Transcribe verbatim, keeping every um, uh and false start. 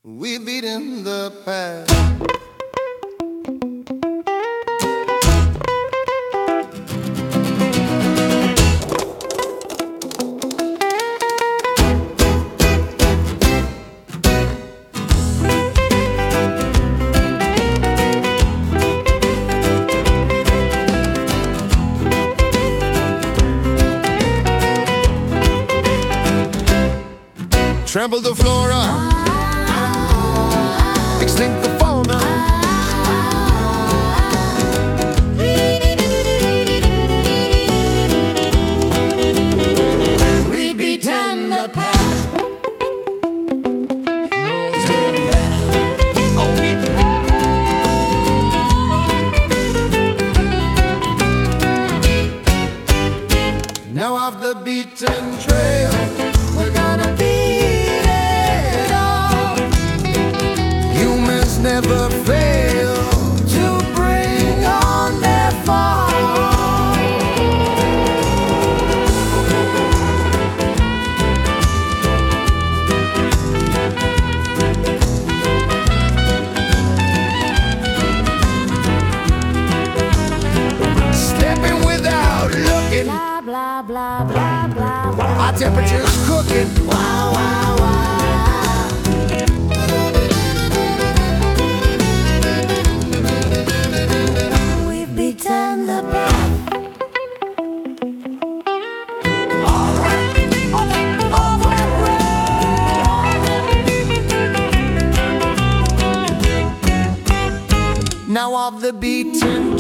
We've beaten the past. Trample the flora, extinct the fauna. We beaten the past. Now off the beaten trail, we're gonna be never fail to bring on their fall. Stepping without looking, blah blah blah blah blah blah. Our temperature's cooking. Wow, wow, wow. Now off the beaten